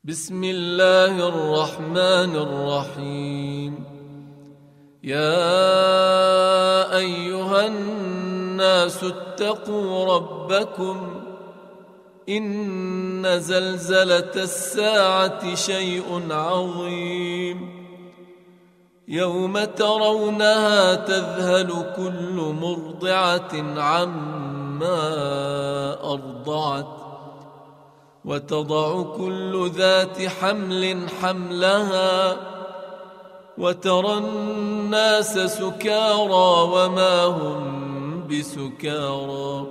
بسم الله الرحمن الرحيم. يا أيها الناس اتقوا ربكم إن زلزلة الساعة شيء عظيم يوم ترونها تذهل كل مرضعة عما أرضعت وتضع كل ذات حمل حملها وترى الناس سكارى وما هم بسكارى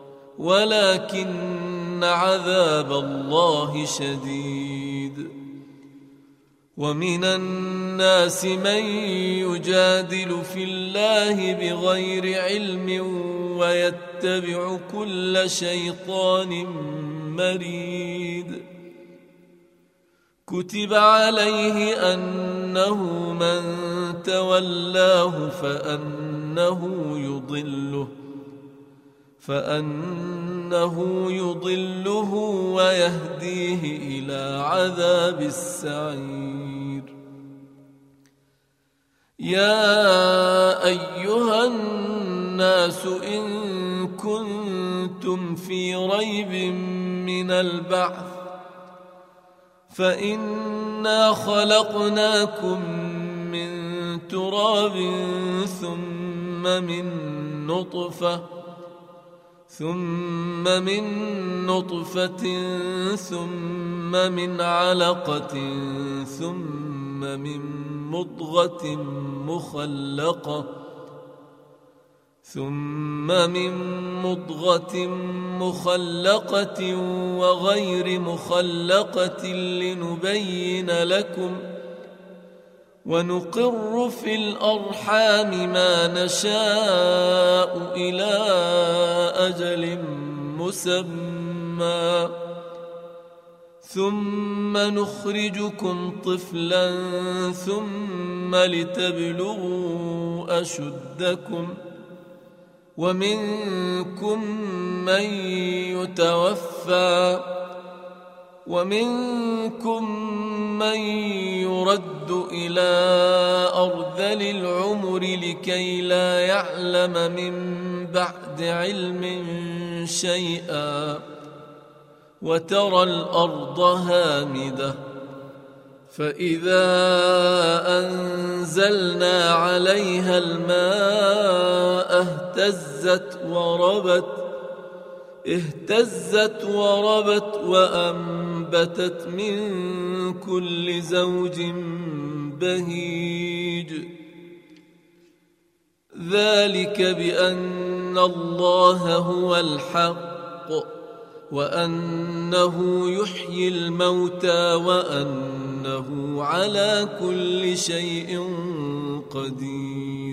ولكن عذاب الله شديد. ومن الناس من يجادل في الله بغير علم ويتبع كل شيطان مريد. كتب عليه أنه من تولاه فأنه يضله ويهديه إلى عذاب السعير. يا أيها الناس إن كنتم في ريب من البعث فإنا خلقناكم من تراب ثم من نطفة ثم من علقة ثم من مضغة مخلقة وغير مخلقة لنبين لكم ونقر في الأرحام ما نشاء إلى أجل مسمى ثم نخرجكم طفلا ثم لتبلغوا أشدكم ومنكم من يتوفى ومنكم من يرد إلى أرذل العمر لكي لا يعلم من بعد علم شيئا وترى الأرض هامدة فإذا أنزلنا عليها الماء اهتزت وربت وأنبتت من كل زوج بهيج. ذلك بأن الله هو الحق وأنه يحيي الموتى وأنه على كل شيء قدير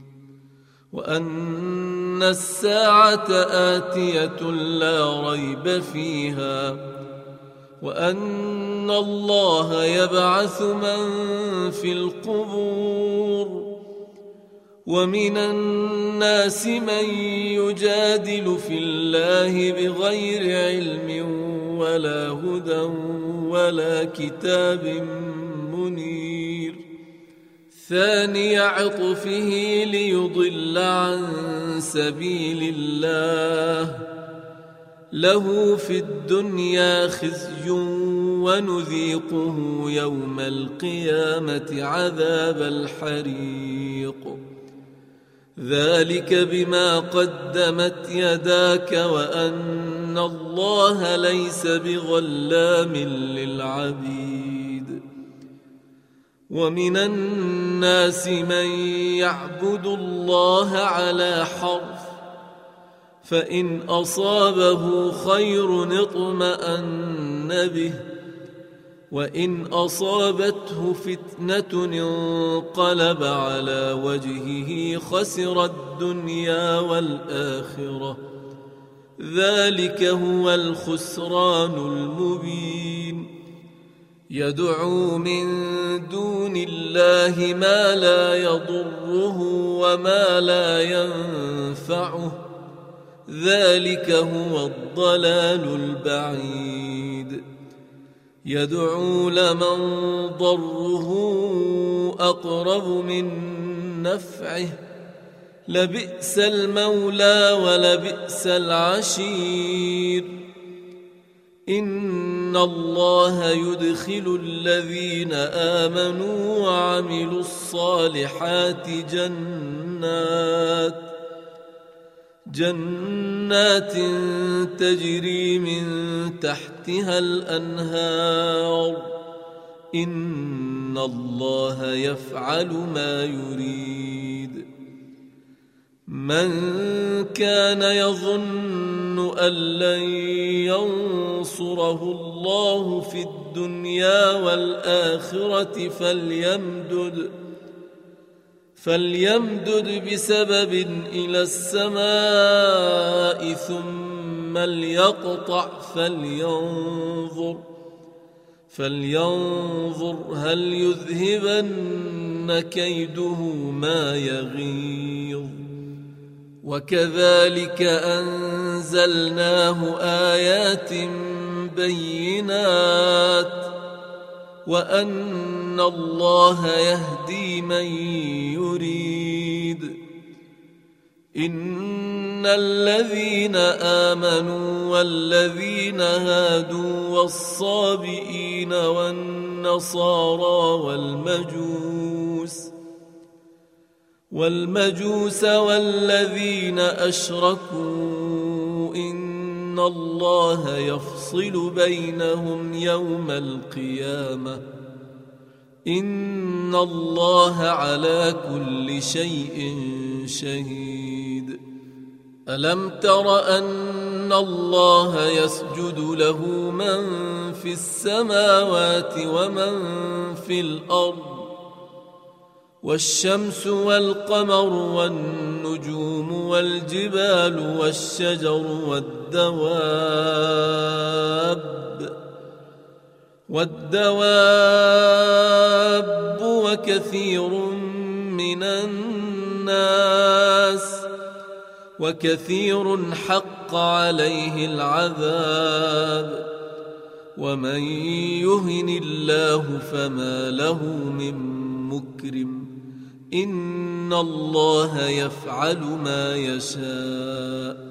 وأن الساعة آتية لا ريب فيها وأن الله يبعث من في القبور. ومن الناس من يجادل في الله بغير علم ولا هدى ولا كتاب منير. ثاني عطفه ليضل عن سبيل الله له في الدنيا خزي ونذيقه يوم القيامة عذاب الحريق. ذلك بما قدمت يداك وأن الله ليس بظلام للعبيد. ومن الناس من يعبد الله على حرف فإن أصابه خير اطمأن به وإن أصابته فتنة انقلب على وجهه خسر الدنيا والآخرة. ذلك هو الخسران المبين. يدعو من دون الله ما لا يضره وما لا ينفعه ذلك هو الضلال البعيد. يدعو لمن ضره أقرب من نفعه لبئس المولى ولبئس العشير إن الله يدخل الذين آمنوا وعملوا الصالحات جنات تجري من تحتها الأنهار إن الله يفعل ما يريد من كان يظن أن لن ينصره الله في الدنيا والآخرة فليمدد بسبب إلى السماء ثم ليقطع فلينظر هل يذهبن كيده ما يغيظ وكذلك أنزلناه آيات بينات وأن الله يهدي من يريد إن الذين آمنوا والذين هادوا والصابئين والنصارى والمجوس والذين أشركوا إن الله يفصل بينهم يوم القيامة إن الله على كل شيء شهيد ألم تر أن الله يسجد له من في السماوات ومن في الأرض والشمس والقمر والنجوم والجبال والشجر والدواب وكثير من الناس وكثير حق عليه العذاب ومن يهن الله فما له من مكرم إن الله يفعل ما يشاء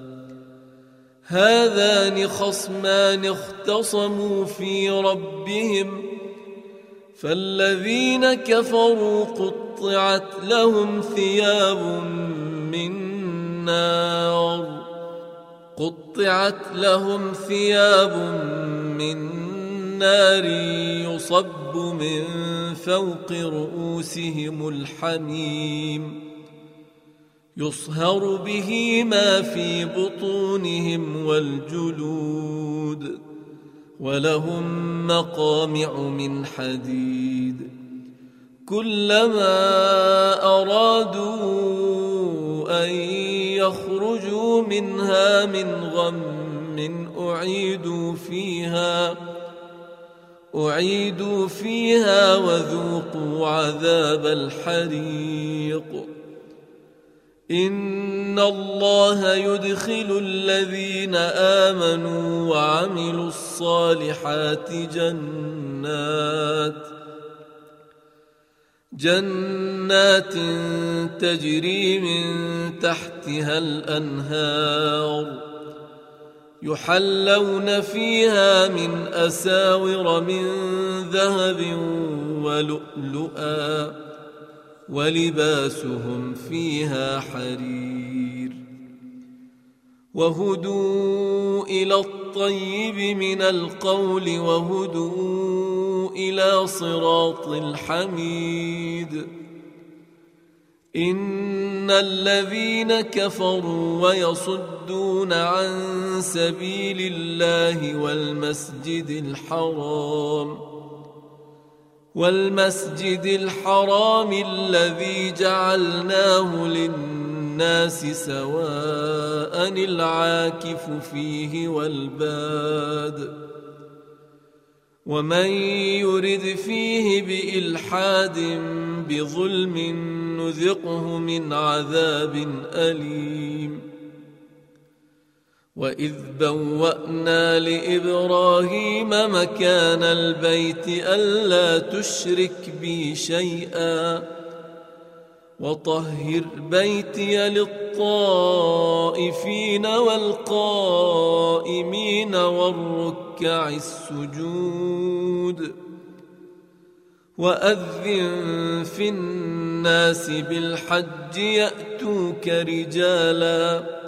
هذان خصمان اختصموا في ربهم فالذين كفروا قطعت لهم ثياب من نار يصب من فوق رؤوسهم الحميم يصهر به ما في بطونهم والجلود ولهم مقامع من حديد كلما أرادوا أن يخرجوا منها من غم أعيدوا فيها وذوقوا عذاب الحريق إن الله يدخل الذين آمنوا وعملوا الصالحات جنات تجري من تحتها الأنهار يحلون فيها من أساور من ذهب ولؤلؤا ولباسهم فيها حرير وهدوا إلى الطيب من القول وهدوا إلى صراط الحميد إن الذين كفروا ويصدون عن سبيل الله والمسجد الحرام الذي جعلناه للناس سواء العاكف فيه والباد ومن يرد فيه بإلحاد بظلم نذقه من عذاب أليم وإذ بوأنا لإبراهيم مكان البيت ألا تشرك بي شيئا وطهر بيتي للطائفين والقائمين والركع السجود وأذن في الناس بالحج يأتوك رجالا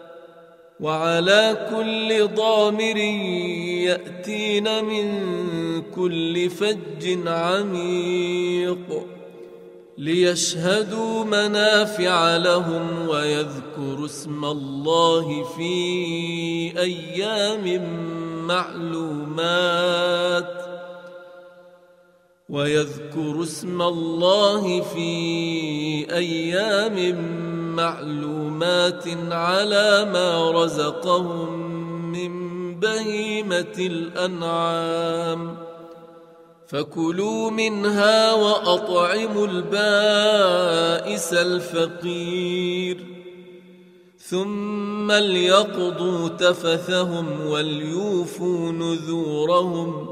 وعلى كل ضامر يأتين من كل فج عميق ليشهدوا منافع لهم ويذكروا اسم الله في أيام معلومات على ما رزقهم من بهيمة الأنعام فكلوا منها وأطعموا البائس الفقير ثم ليقضوا تفثهم وليوفوا نذورهم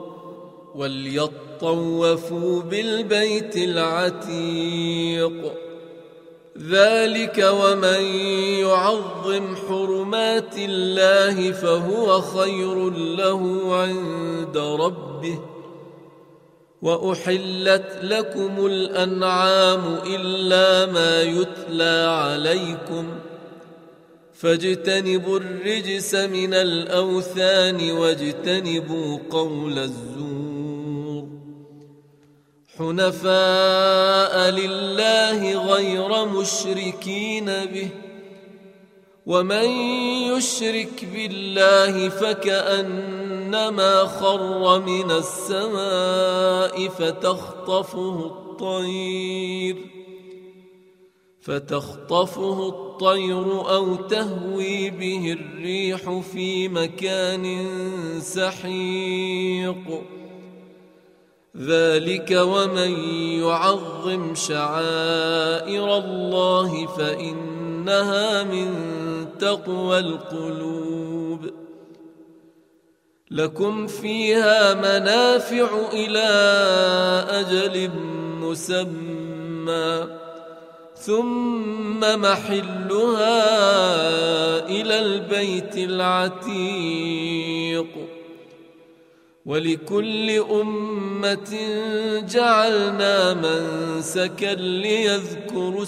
وليطوفوا بالبيت العتيق ذلك ومن يعظم حرمات الله فهو خير له عند ربه وأحلت لكم الأنعام إلا ما يتلى عليكم فاجتنبوا الرجس من الأوثان واجتنبوا قول الزور حنفاء لله غير مشركين به ومن يشرك بالله فكأنما خر من السماء فتخطفه الطير أو تهوي به الريح في مكان سحيق ذلك ومن يعظم شعائر الله فإنها من تقوى القلوب لكم فيها منافع إلى أجل مسمى ثم محلها إلى البيت العتيق ولكل أمة جعلنا منسكا ليذكروا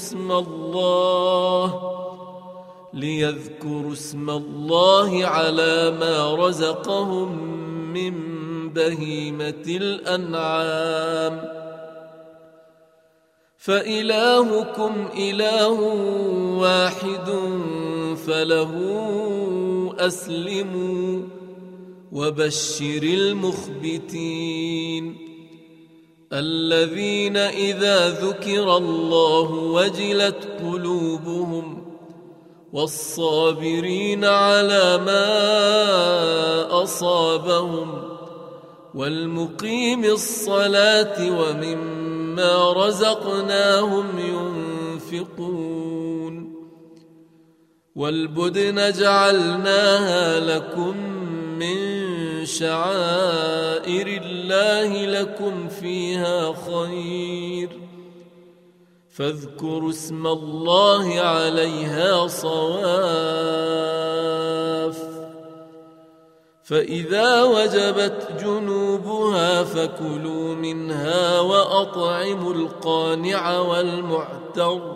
اسم الله على ما رزقهم من بهيمة الأنعام فإلهكم إله واحد فله أسلموا وبشر المخبتين الذين إذا ذكر الله وجلت قلوبهم والصابرين على ما أصابهم والمقيم الصلاة ومما رزقناهم ينفقون والبدن جعلناها لكم من شعائر الله لكم فيها خير فاذكروا اسم الله عليها صواف فإذا وجبت جنوبها فكلوا منها وأطعموا القانع والمعتر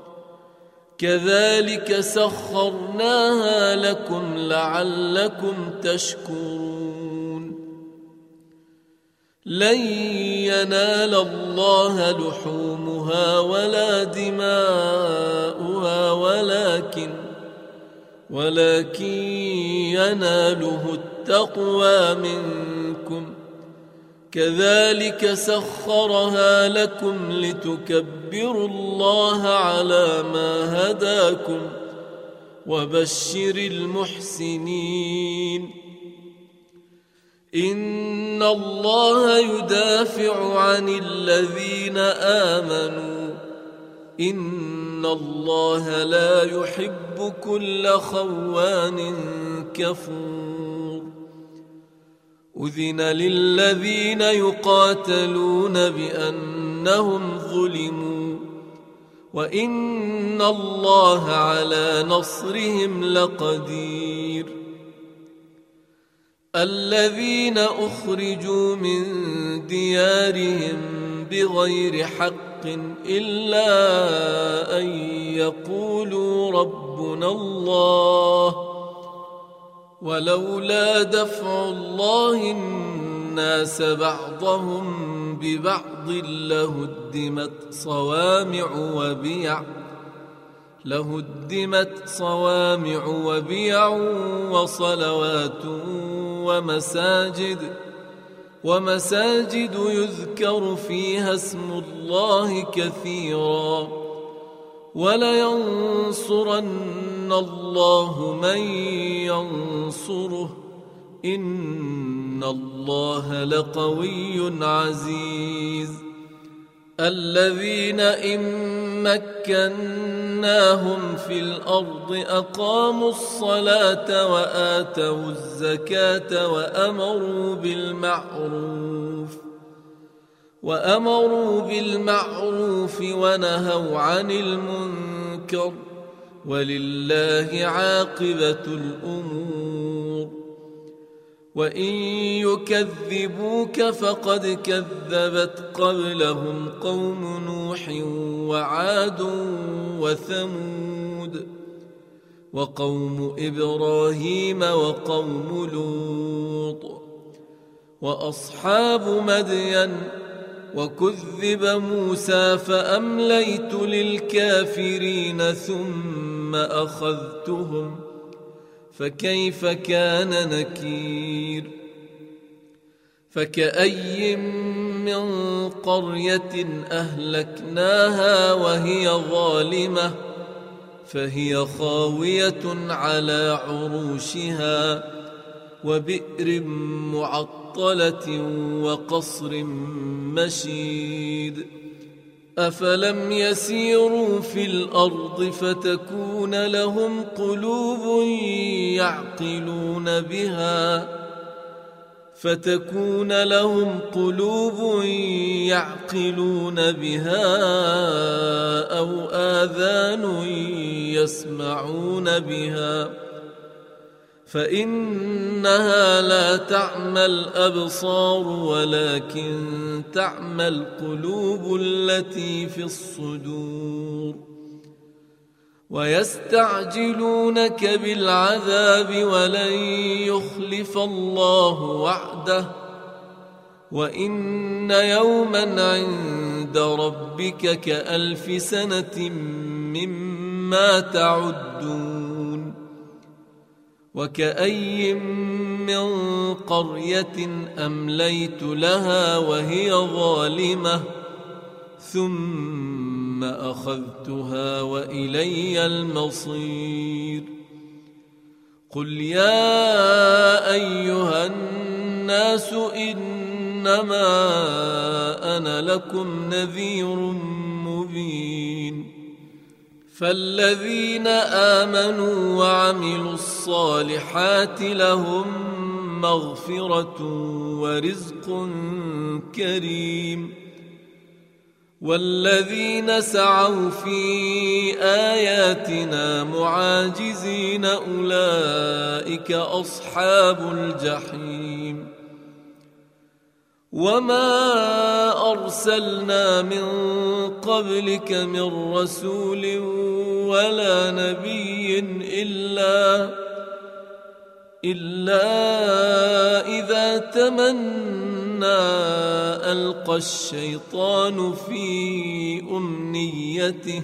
كذلك سخرناها لكم لعلكم تشكرون لن ينال الله لحومها ولا دماؤها ولكن يناله التقوى منكم كذلك سخرها لكم لتكبروا الله على ما هداكم وبشر المحسنين إن الله يدافع عن الذين آمنوا إن الله لا يحب كل خوان كفور أذن للذين يقاتلون بأنهم ظلموا وإن الله على نصرهم لقدير الذين أخرجوا من ديارهم بغير حق إلا أن يقولوا ربنا الله ولولا دفع الله الناس بعضهم ببعض لهدمت صوامع وبيع وصلوات ومساجد يذكر فيها اسم الله كثيرا ولينصرن الله من ينصره إن الله لقوي عزيز الذين إن مكناهم في الأرض أقاموا الصلاة وآتوا الزكاة وأمروا بالمعروف ونهوا عن المنكر ولله عاقبة الأمور وإن يكذبوك فقد كذبت قبلهم قوم نوح وعاد وثمود وقوم إبراهيم وقوم لوط وأصحاب مدين وكذب موسى فأمليت للكافرين ثم أخذتهم فكيف كان نكير فكأي من قرية أهلكناها وهي ظالمة فهي خاوية على عروشها وبئر معطلة وقصر مشيد أفلم يسيروا في الأرض فتكون لهم قلوب يعقلون بها أو آذان يسمعون بها فإنها لا تعمى الأبصار ولكن تعمى القلوب التي في الصدور ويستعجلونك بالعذاب ولن يخلف الله وعده وإن يوما عند ربك كألف سنة مما تعدون وكأي من قرية أمليت لها وهي ظالمة ثم أخذتها وإلي المصير قل يا أيها الناس إنما أنا لكم نذير مبين فالذين آمنوا وعملوا الصالحات لهم مغفرة ورزق كريم والذين سعوا في آياتنا معاجزين أولئك أصحاب الجحيم وما أرسلنا من قبلك من رسول ولا نبي إلا إذا تمنى ألقى الشيطان في أمنيته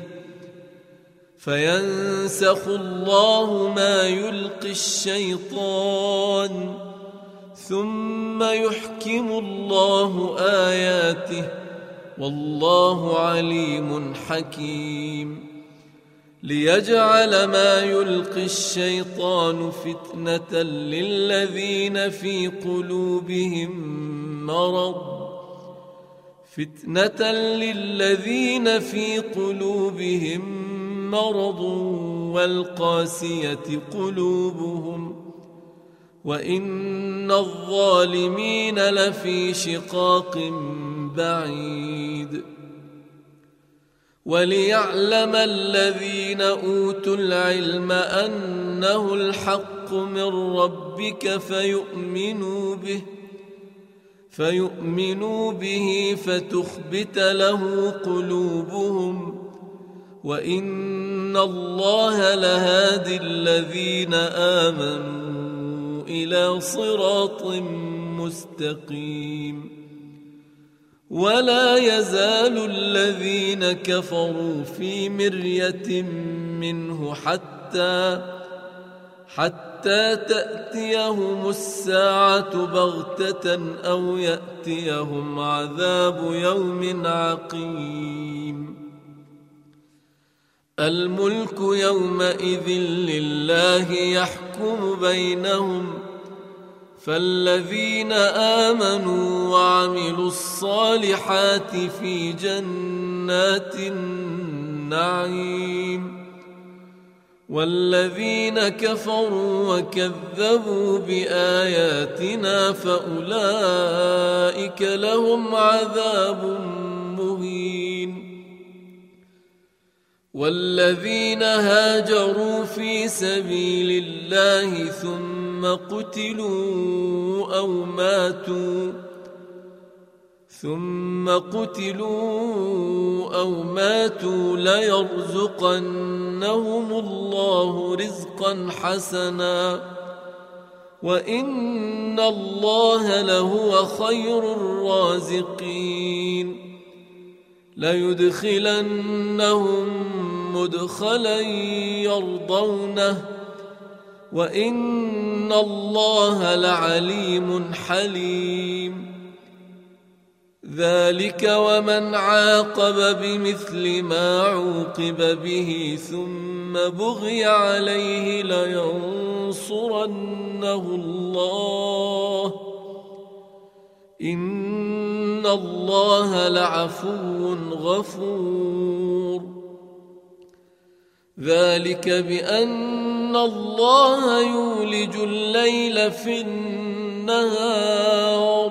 فينسخ الله ما يلقي الشيطان ثم يحكم الله آياته والله عليم حكيم ليجعل ما يلقي الشيطان فتنة للذين في قلوبهم مرض والقاسية قلوبهم وإن الظالمين لفي شقاق بعيد. وليعلم الذين أوتوا العلم أنه الحق من ربك فيؤمنوا به فتخبت له قلوبهم، وإن الله لهادي الذين آمنوا إلى صراط مستقيم. ولا يزال الذين كفروا في مرية منه حتى تأتيهم الساعة بغتة أو يأتيهم عذاب يوم عقيم. الملك يومئذ لله يحكم بينهم، فالذين آمنوا وعملوا الصالحات في جنات النعيم، والذين كفروا وكذبوا بآياتنا فأولئك لهم عذاب مهين. والذين هاجروا في سبيل الله ثم قتلوا أو ماتوا ليرزقنهم الله رزقا حسنا، وإن الله لهو خير الرازقين. ليدخلنهم مدخلا يرضونه، وإن الله لعليم حليم. ذلك ومن عاقب بمثل ما عوقب به ثم بغي عليه لينصرنه الله، إن الله لعفو غفور. ذلك بأن الله يولج الليل في النهار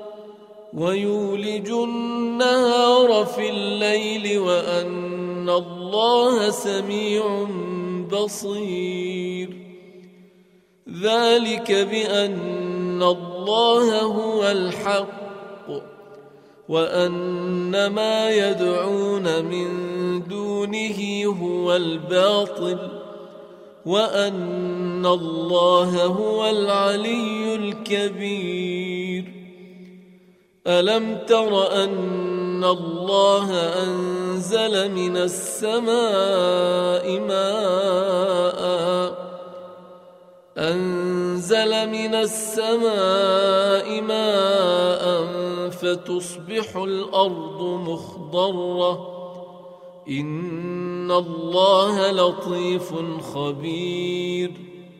ويولج النهار في الليل، وأن الله سميع بصير. ذلك بأن الله هو الحق، وأن ما يدعون من دونه هو الباطل، وأن الله هو العلي الكبير. ألم تر أن الله أنزل من السماء ماء فتصبح الأرض مخضرة، إن الله لطيف خبير.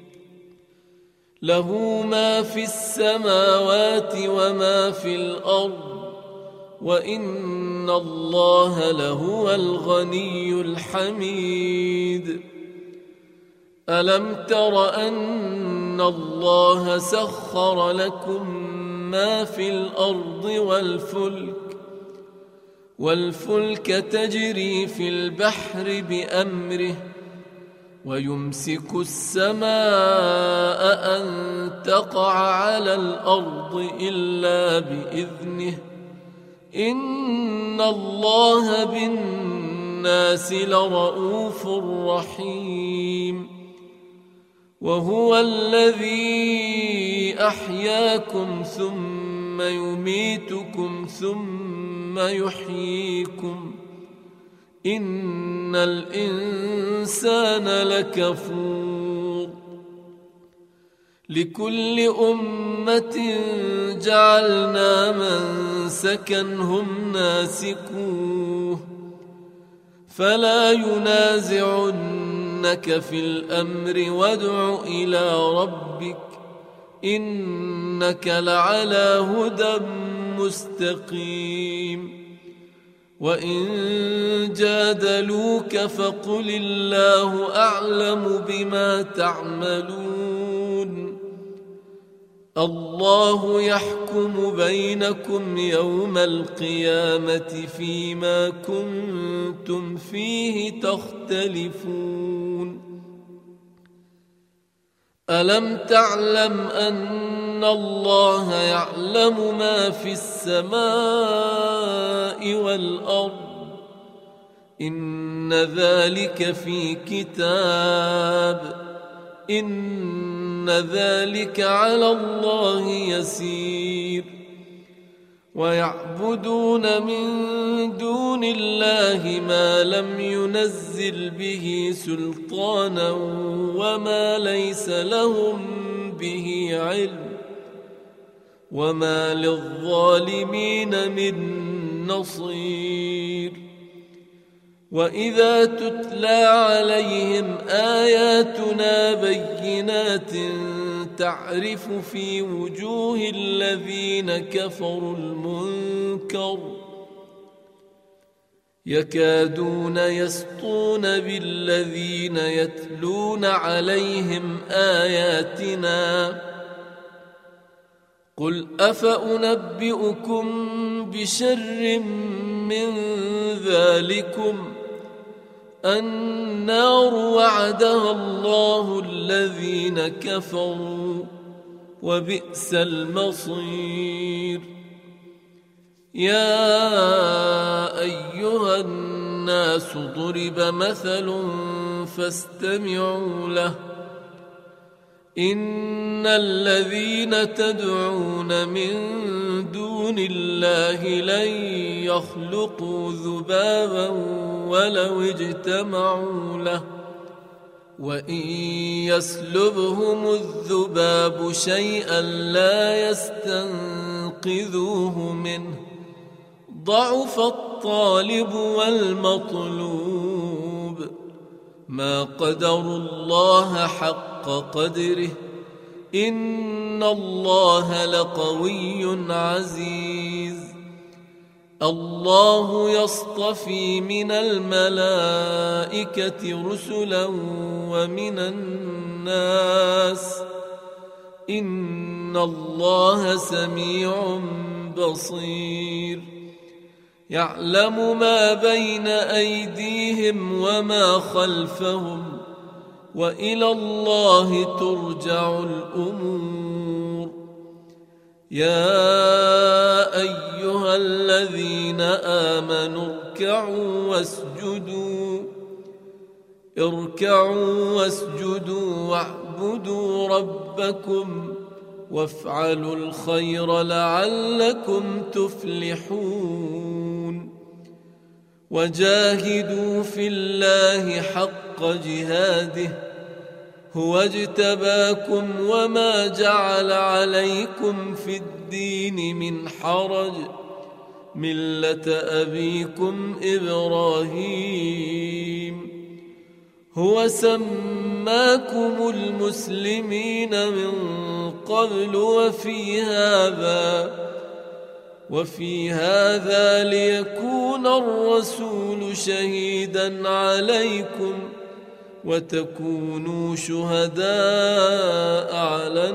له ما في السماوات وما في الأرض، وإن الله لهو الغني الحميد. ألم تر أن الله سخر لكم ما في الأرض والفلك تجري في البحر بأمره، ويمسك السماء أن تقع على الأرض إلا بإذنه، إن الله بالناس لرؤوف رحيم. وهو الذي أحياكم ثم يميتكم ثم يحييكم، إن الإنسان لكفور. لكل أمة جعلنا منسكا هم ناسكوه، فلا ينازعنك في الأمر وادع إلى ربك، إنك لعلى هدى مستقيم. وإن جادلوك فقل الله أعلم بما تعملون، الله يحكم بينكم يوم القيامة فيما كنتم فيه تختلفون ألم تعلم أن الله يعلم ما في السماء والأرض إن ذلك في كتاب إن ذلك على الله يسير ويعبدون من دون الله ما لم ينزل به سلطانا وما ليس لهم به علم وما للظالمين من نصير وإذا تتلى عليهم آياتنا بينات تعرف في وجوه الذين كفروا المنكر يكادون يسطون بالذين يتلون عليهم آياتنا قل أفأنبئكم بشر من ذلكم النار وعدها الله الذين كفروا وبئس المصير يا أيها الناس ضرب مثل فاستمعوا له إن الذين تدعون من دون الله لن يخلقوا ذبابا ولو اجتمعوا له وإن يسلبهم الذباب شيئا لا يستنقذوه منه ضعف الطالب والمطلوب ما قدروا الله حق قدره إن الله لقوي عزيز الله يصطفي من الملائكة رسلا ومن الناس إن الله سميع بصير يعلم ما بين أيديهم وما خلفهم وإلى الله ترجع الأمور يا أيها الذين آمنوا اركعوا واسجدوا واعبدوا ربكم وافعلوا الخير لعلكم تفلحون وجاهدوا في الله حق جهاده هو اجتباكم وما جعل عليكم في الدين من حرج ملة أبيكم إبراهيم هو سماكم المسلمين من قبل وفي هذا ليكون الرسول شهيدا عليكم وتكونوا شهداء على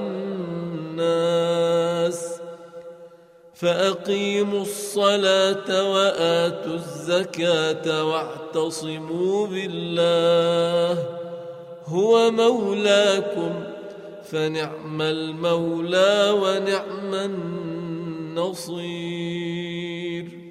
الناس فأقيموا الصلاة وآتوا الزكاة واعتصموا بالله هو مولاكم فنعم المولى ونعم النصير